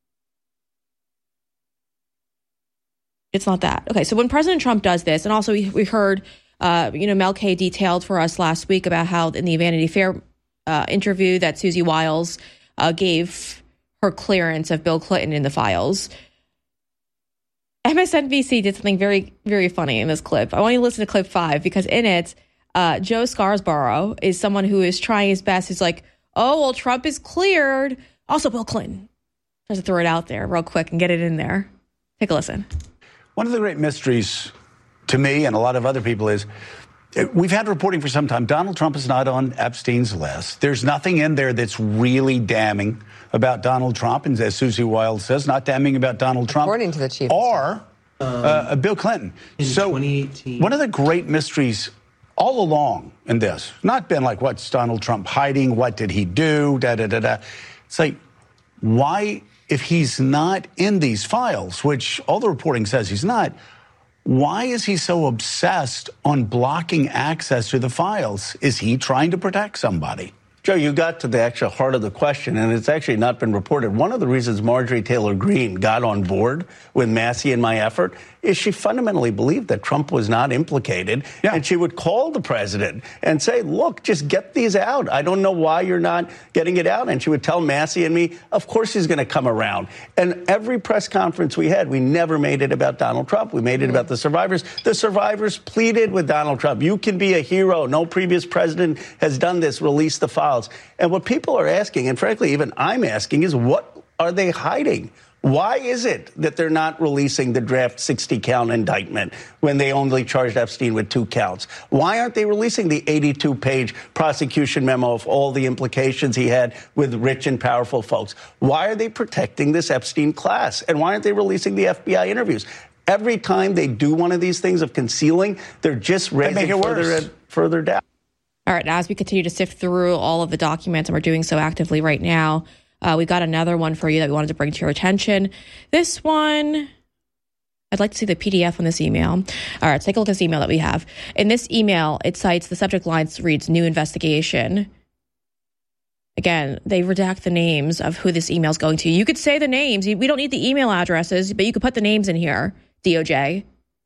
It's not that. Okay, so when President Trump does this, and also we heard, Mel K detailed for us last week about how in the Vanity Fair interview that Susie Wiles gave her clearance of Bill Clinton in the files. MSNBC did something very, very funny in this clip. I want you to listen to clip 5 because in it, Joe Scarborough is someone who is trying his best. He's like, oh, well, Trump is cleared. Also, Bill Clinton. Tries to throw it out there real quick and get it in there. Take a listen. One of the great mysteries to me and a lot of other people is we've had reporting for some time. Donald Trump is not on Epstein's list. There's nothing in there that's really damning about Donald Trump, and as Susie Wiles says, not damning about Donald Trump. According to the chief. Or Bill Clinton. So 2018. One of the great mysteries all along in this, not been like, what's Donald Trump hiding? What did he do? It's like, why, if he's not in these files, which all the reporting says he's not, why is he so obsessed on blocking access to the files? Is he trying to protect somebody? Joe, you got to the actual heart of the question, and it's actually not been reported. One of the reasons Marjorie Taylor Greene got on board with Massey and my effort is she fundamentally believed that Trump was not implicated, and she would call the president and say, look, just get these out. I don't know why you're not getting it out. And she would tell Massey and me, of course he's going to come around. And every press conference we had, we never made it about Donald Trump. We made it about the survivors. The survivors pleaded with Donald Trump. You can be a hero. No previous president has done this. Release the files. And what people are asking, and frankly, even I'm asking, is what are they hiding? Why is it that they're not releasing the draft 60-count indictment when they only charged Epstein with 2 counts? Why aren't they releasing the 82-page prosecution memo of all the implications he had with rich and powerful folks? Why are they protecting this Epstein class? And why aren't they releasing the FBI interviews? Every time they do one of these things of concealing, they're just raising further doubt. All right, now as we continue to sift through all of the documents, and we're doing so actively right now, we got another one for you that we wanted to bring to your attention. This one, I'd like to see the PDF on this email. All right, let's take a look at this email that we have. In this email, it cites the subject line reads, new investigation. Again, they redact the names of who this email is going to. You could say the names. We don't need the email addresses, but you could put the names in here, DOJ.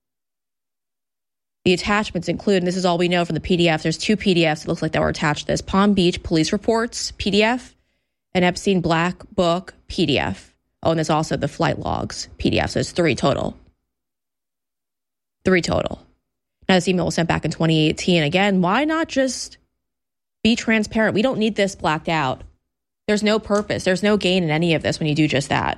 The attachments include, and this is all we know from the PDF, there's 2 PDFs it looks like that were attached to this. Palm Beach Police Reports PDF and Epstein Black Book PDF. Oh, and there's also the flight logs PDF. So it's 3 total. 3 total. Now, this email was sent back in 2018. Again, why not just be transparent? We don't need this blacked out. There's no purpose. There's no gain in any of this when you do just that.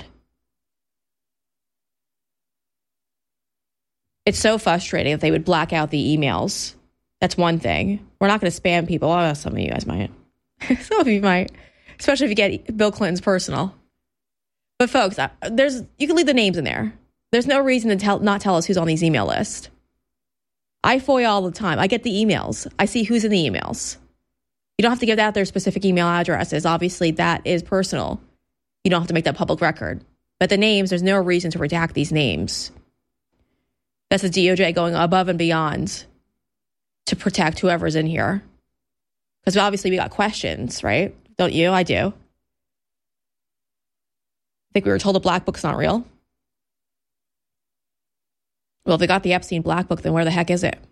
It's so frustrating if they would black out the emails. That's one thing. We're not going to spam people. Oh, some of you guys might. Some of you might. Especially if you get Bill Clinton's personal. But folks, you can leave the names in there. There's no reason to not tell us who's on these email lists. I FOIA all the time. I get the emails. I see who's in the emails. You don't have to give out their specific email addresses. Obviously, that is personal. You don't have to make that public record. But the names, there's no reason to redact these names. That's the DOJ going above and beyond to protect whoever's in here. Because obviously we got questions, right? Don't you? I do. I think we were told the Black Book's not real. Well, if they got the Epstein Black Book, then where the heck is it?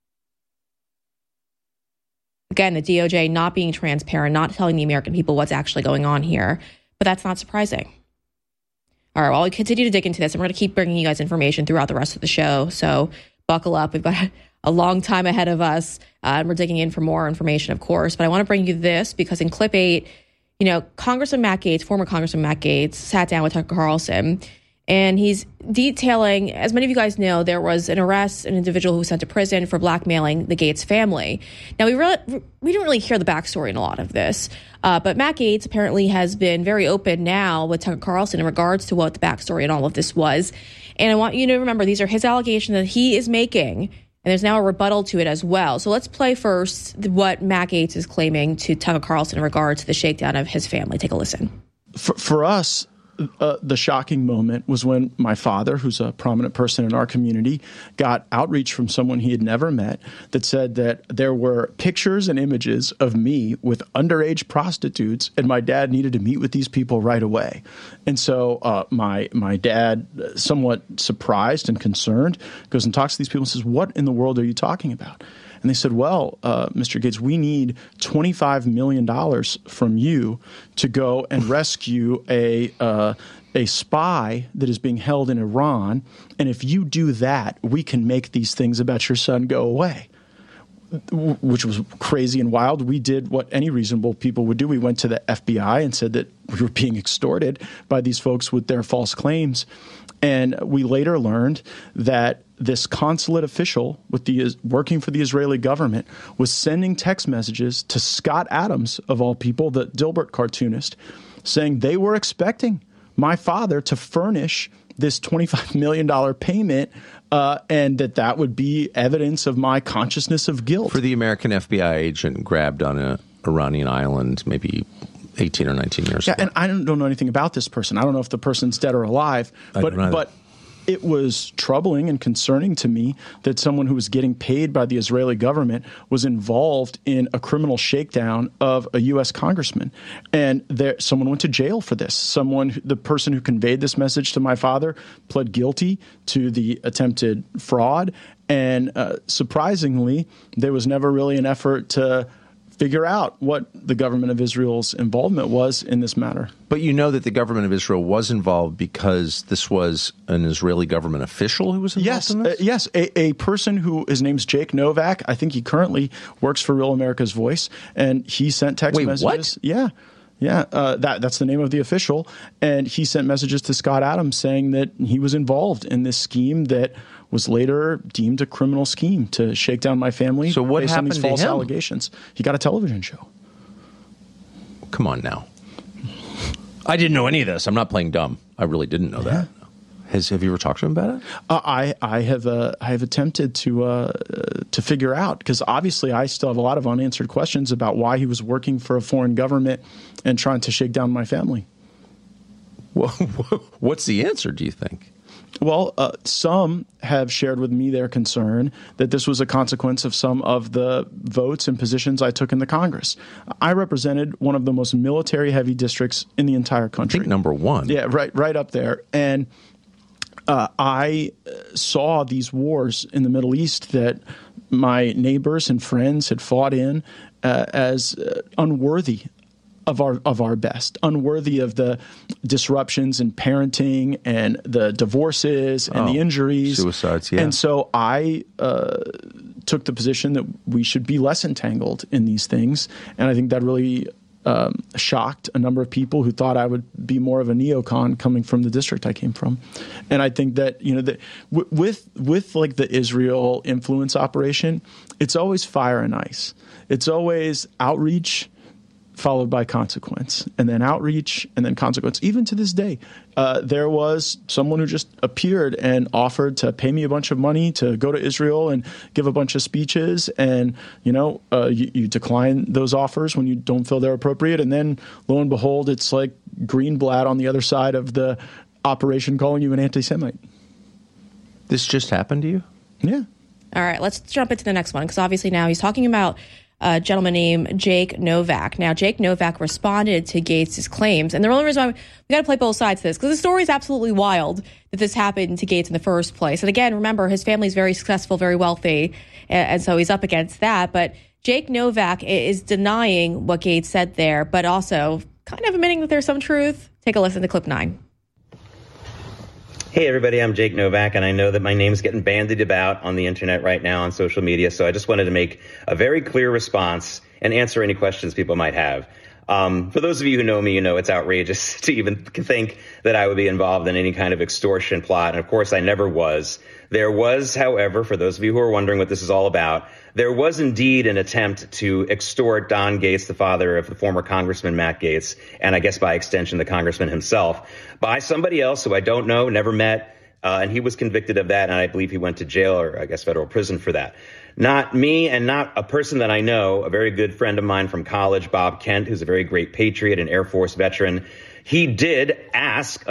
Again, the DOJ not being transparent, not telling the American people what's actually going on here. But that's not surprising. All right, well, we continue to dig into this, and we're going to keep bringing you guys information throughout the rest of the show. So buckle up. We've got a long time ahead of us, and we're digging in for more information, of course. But I want to bring you this because in clip 8, Congressman Matt Gaetz, former Congressman Matt Gaetz, sat down with Tucker Carlson, and he's detailing, as many of you guys know, there was an arrest, an individual who was sent to prison for blackmailing the Gaetz family. Now, we didn't really hear the backstory in a lot of this, but Matt Gaetz apparently has been very open now with Tucker Carlson in regards to what the backstory and all of this was. And I want you to remember, these are his allegations that he is making, and there's now a rebuttal to it as well. So let's play first what Matt Gaetz is claiming to Tucker Carlson in regards to the shakedown of his family. Take a listen. For us, the shocking moment was when my father, who's a prominent person in our community, got outreach from someone he had never met that said that there were pictures and images of me with underage prostitutes, and my dad needed to meet with these people right away. And so my dad, somewhat surprised and concerned, goes and talks to these people and says, "What in the world are you talking about?" And they said, well, Mr. Gaetz, we need $25 million from you to go and rescue a spy that is being held in Iran. And if you do that, we can make these things about your son go away, which was crazy and wild. We did what any reasonable people would do. We went to the FBI and said that we were being extorted by these folks with their false claims. And we later learned that this consulate official working for the Israeli government was sending text messages to Scott Adams, of all people, the Dilbert cartoonist, saying they were expecting my father to furnish this $25 million payment and that would be evidence of my consciousness of guilt. For the American FBI agent grabbed on an Iranian island maybe 18 or 19 years ago. And I don't know anything about this person. I don't know if the person's dead or alive. But it was troubling and concerning to me that someone who was getting paid by the Israeli government was involved in a criminal shakedown of a U.S. congressman. And someone went to jail for this. The person who conveyed this message to my father pled guilty to the attempted fraud. And surprisingly, there was never really an effort to figure out what the government of Israel's involvement was in this matter. But you know that the government of Israel was involved because this was an Israeli government official who was involved in this? Yes, a person who, his name's Jake Novak. I think he currently works for Real America's Voice, and he sent text messages. What? Yeah, that's the name of the official, and he sent messages to Scott Adams saying that he was involved in this scheme that was later deemed a criminal scheme to shake down my family. So what based happened on these to false him? allegations. He got a television show. Come on now. I didn't know any of this. I'm not playing dumb. I really didn't know that. Have you ever talked to him about it? I have attempted to figure out, because obviously I still have a lot of unanswered questions about why he was working for a foreign government and trying to shake down my family. Well, what's the answer, do you think? Well, some have shared with me their concern that this was a consequence of some of the votes and positions I took in the Congress. I represented one of the most military-heavy districts in the entire country. I think number one. Yeah, right up there. And I saw these wars in the Middle East that my neighbors and friends had fought in as unworthy of our best, unworthy of the disruptions in parenting and the divorces and the injuries. Suicides, yeah. And so I took the position that we should be less entangled in these things. And I think that really shocked a number of people who thought I would be more of a neocon coming from the district I came from. And I think that, with like the Israel influence operation, it's always fire and ice. It's always outreach followed by consequence, and then outreach, and then consequence. Even to this day, there was someone who just appeared and offered to pay me a bunch of money to go to Israel and give a bunch of speeches, and you decline those offers when you don't feel they're appropriate, and then lo and behold, it's like Greenblatt on the other side of the operation calling you an anti-Semite. This just happened to you? Yeah. All right, let's jump into the next one, because obviously now he's talking about a gentleman named Jake Novak. Now, Jake Novak responded to Gates' claims. And the only reason why we got to play both sides of this, because the story is absolutely wild that this happened to Gates in the first place. And again, remember, his family is very successful, very wealthy, and so he's up against that. But Jake Novak is denying what Gates said there, but also kind of admitting that there's some truth. Take a listen to clip 9. Hey, everybody, I'm Jake Novak, and I know that my name's getting bandied about on the internet right now on social media, so I just wanted to make a very clear response and answer any questions people might have. For those of you who know me, you know it's outrageous to even think that I would be involved in any kind of extortion plot, and of course I never was. There was, however, for those of you who are wondering what this is all about, there was indeed an attempt to extort Don Gates, the father of the former Congressman Matt Gates, and I guess by extension the congressman himself, by somebody else who I don't know, never met, and he was convicted of that, and I believe he went to jail or I guess federal prison for that. Not me, and not a person that I know, a very good friend of mine from college, Bob Kent, who's a very great patriot, an Air Force veteran. He did ask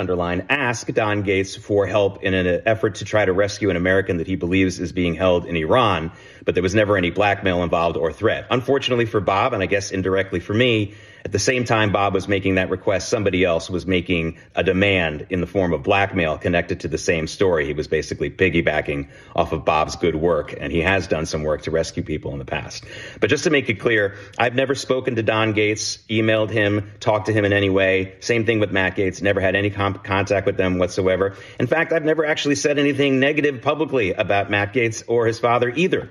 Don Gates for help in an effort to try to rescue an American that he believes is being held in Iran, but there was never any blackmail involved or threat. Unfortunately for Bob, and I guess indirectly for me, at the same time Bob was making that request, somebody else was making a demand in the form of blackmail connected to the same story. He was basically piggybacking off of Bob's good work, and he has done some work to rescue people in the past. But just to make it clear, I've never spoken to Don Gates, emailed him, talked to him in any way. Same thing with Matt Gates, never had any contact with them whatsoever. In fact, I've never actually said anything negative publicly about Matt Gates or his father either.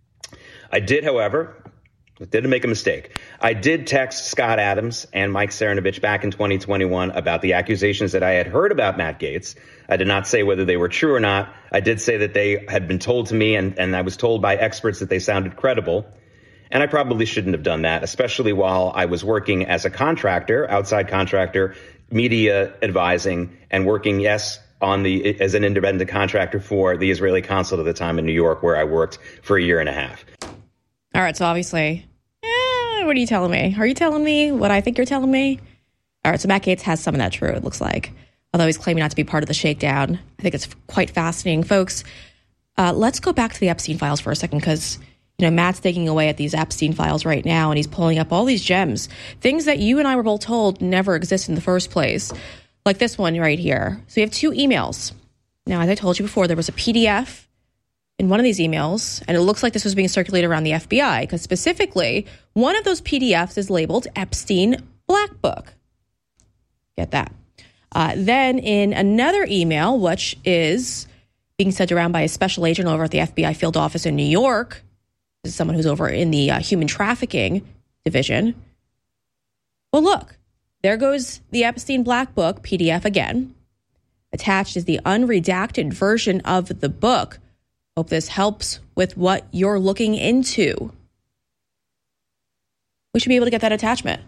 I did, however, didn't make a mistake. I did text Scott Adams and Mike Cernovich back in 2021 about the accusations that I had heard about Matt Gates. I did not say whether they were true or not. I did say that they had been told to me, and I was told by experts that they sounded credible. And I probably shouldn't have done that, especially while I was working as a contractor, outside contractor, media advising, and working, as an independent contractor for the Israeli consulate at the time in New York, where I worked for a year and a half. All right, so obviously, what are you telling me? Are you telling me what I think you're telling me? All right, so Matt Gates has some of that true, it looks like. although he's claiming not to be part of the shakedown. I think it's quite fascinating. Folks, let's go back to the Epstein files for a second, because Matt's digging away at these Epstein files right now, and he's pulling up all these gems, things that you and I were both told never existed in the first place, like this one right here. So we have 2 emails. Now, as I told you before, there was a PDF in one of these emails, and it looks like this was being circulated around the FBI, because specifically, one of those PDFs is labeled Epstein Black Book. Get that. Then in another email, which is being sent around by a special agent over at the FBI field office in New York, this is someone who's over in the human trafficking division. Well, look, there goes the Epstein Black Book PDF again. Attached is the unredacted version of the book. Hope this helps with what you're looking into. We should be able to get that attachment.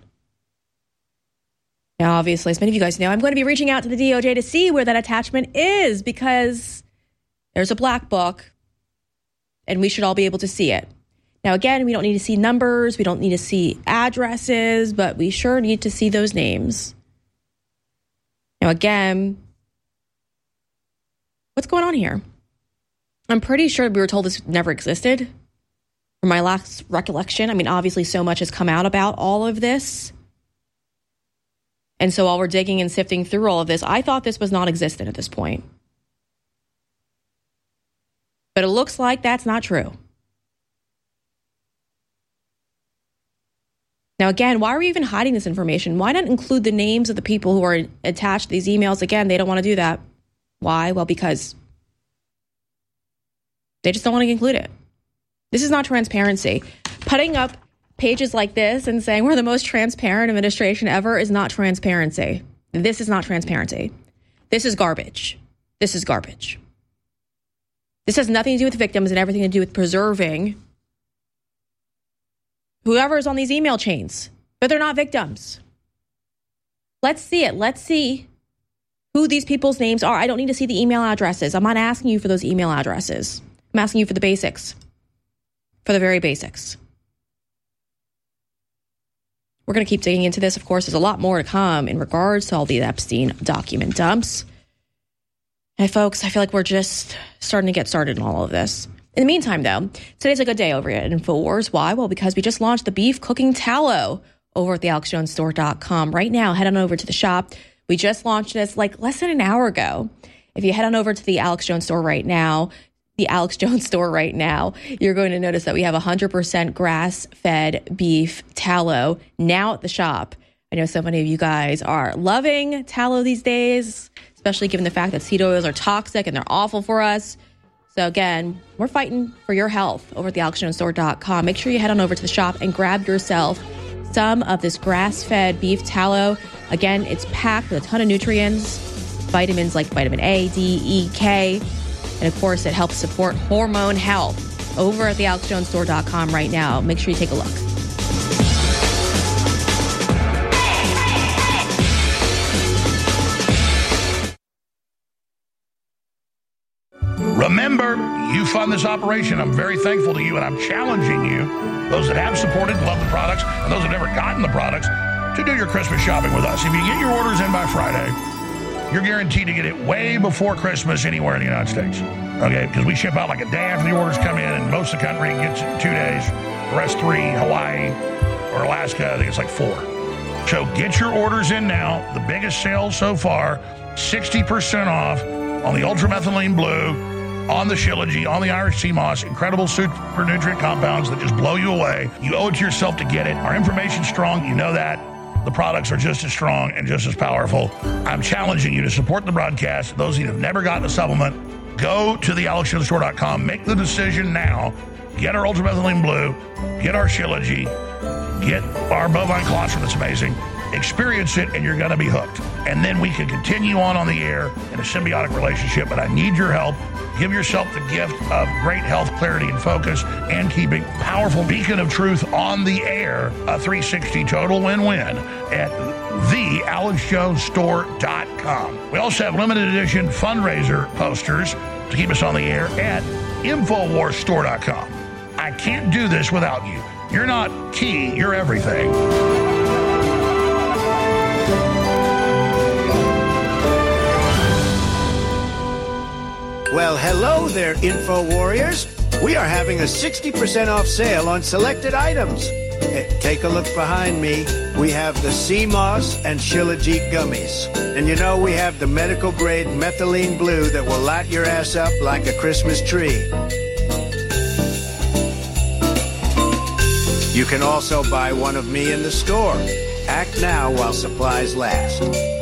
Now, obviously, as many of you guys know, I'm going to be reaching out to the DOJ to see where that attachment is, because there's a black book and we should all be able to see it. Now, again, we don't need to see numbers. We don't need to see addresses, but we sure need to see those names. Now, again, what's going on here? I'm pretty sure we were told this never existed. From my last recollection, I mean, obviously so much has come out about all of this. And so while we're digging and sifting through all of this, I thought this was non-existent at this point. But it looks like that's not true. Now, again, why are we even hiding this information? Why not include the names of the people who are attached to these emails? Again, they don't want to do that. Why? Well, because they just don't want to include it. This is not transparency. Putting up pages like this and saying we're the most transparent administration ever is not transparency. This is not transparency. This is garbage. This is garbage. This has nothing to do with victims and everything to do with preserving whoever is on these email chains, but they're not victims. Let's see it. Let's see who these people's names are. I don't need to see the email addresses. I'm not asking you for those email addresses. I'm asking you for the basics, for the very basics. We're going to keep digging into this. Of course, there's a lot more to come in regards to all these Epstein document dumps. And folks, I feel like we're just starting to get started in all of this. In the meantime, though, today's a good day over at InfoWars. Why? Well, because we just launched the beef cooking tallow over at the AlexJonesStore.com. Right now, head on over to the shop. We just launched this like less than an hour ago. If you head on over to the Alex Jones Store right now, you're going to notice that we have 100% grass-fed beef tallow now at the shop. I know so many of you guys are loving tallow these days, especially given the fact that seed oils are toxic and they're awful for us. So again, we're fighting for your health over at the AlexJonesStore.com. Make sure you head on over to the shop and grab yourself some of this grass-fed beef tallow. Again, it's packed with a ton of nutrients, vitamins like vitamin A, D, E, K. And of course, it helps support hormone health over at the AlexJonesStore.com right now. Make sure you take a look. Remember, you fund this operation. I'm very thankful to you, and I'm challenging you, those that have supported, love the products, and those that have never gotten the products, to do your Christmas shopping with us. If you get your orders in by Friday, you're guaranteed to get it way before Christmas anywhere in the United States. Okay, because we ship out like a day after the orders come in, and most of the country gets it in 2 days. The rest 3, Hawaii or Alaska, I think it's like 4. So get your orders in now. The biggest sale so far, 60% off on the Ultramethylene Blue, on the Shilajit, on the Irish Sea Moss, incredible super nutrient compounds that just blow you away. You owe it to yourself to get it. Our information's strong. You know that. The products are just as strong and just as powerful. I'm challenging you to support the broadcast. Those of you that have never gotten a supplement, go to the AlexJonesStore.com. Make the decision now. Get our Ultramethylene Blue. Get our Shilajit. Get our bovine colostrum. That's amazing. Experience it, and you're going to be hooked. And then we can continue on the air in a symbiotic relationship, but I need your help. Give yourself the gift of great health, clarity, and focus, and keeping powerful beacon of truth on the air. A 360 total win-win at thealexjonesstore.com. We also have limited edition fundraiser posters to keep us on the air at InfoWarsStore.com. I can't do this without you. You're not key, you're everything. hello there, Info Warriors. We are having a 60% off sale on selected items. Take a look behind me. We have the sea moss and Shilajit gummies. And you know, we have the medical grade methylene blue that will light your ass up like a Christmas tree. You can also buy one of me in the store. Act now while supplies last.